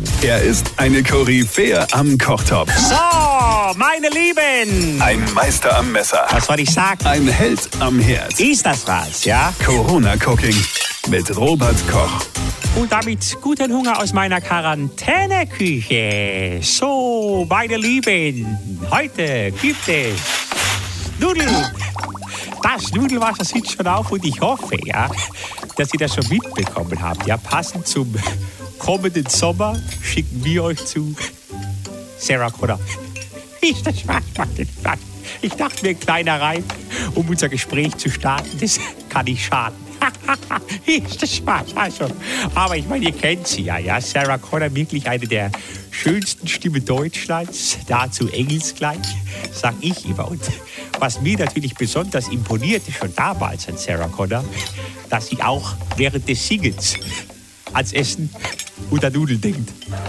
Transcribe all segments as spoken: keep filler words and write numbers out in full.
Er ist eine Koryphäe am Kochtopf. So, meine Lieben. Ein Meister am Messer. Was soll ich sagen? Ein Held am Herd. Ist das was, ja? Corona-Cooking mit Robert Koch. Und damit guten Hunger aus meiner Quarantäneküche. So, meine Lieben, heute gibt es Nudeln. Das Nudelwasser sitzt schon auf und ich hoffe, ja, dass ihr das schon mitbekommen habt. Ja, passend zum kommenden Sommer schicken wir euch zu Sarah Connor. Ist das Spaß macht den Spaß. Ich dachte mir, ein kleiner Reim, um unser Gespräch zu starten, das kann nicht schaden. Ist das Spaß, also. Aber ich meine, ihr kennt sie ja, ja. Sarah Connor, wirklich eine der schönsten Stimmen Deutschlands, dazu engelsgleich, sag ich immer. Und was mir natürlich besonders imponierte, schon damals an Sarah Connor, dass sie auch während des Singens ans Essen und an Nudeln denkt.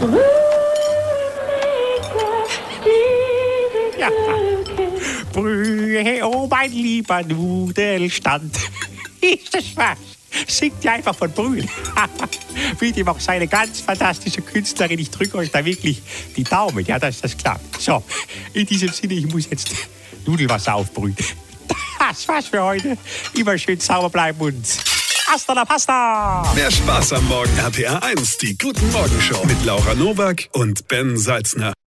Ja. Brühe, oh mein lieber Nudelstand. Ist das was? Singt ja einfach von Brühen. Wie dem auch seine ganz fantastische Künstlerin. Ich drücke euch da wirklich die Daumen, ja, dass das klappt. So, in diesem Sinne, ich muss jetzt Nudelwasser aufbrühen. Das war's für heute. Immer schön sauber bleiben und hasta la pasta. Mehr Spaß am Morgen R T R eins, die Guten Morgenshow mit Laura Nowak und Ben Salzner.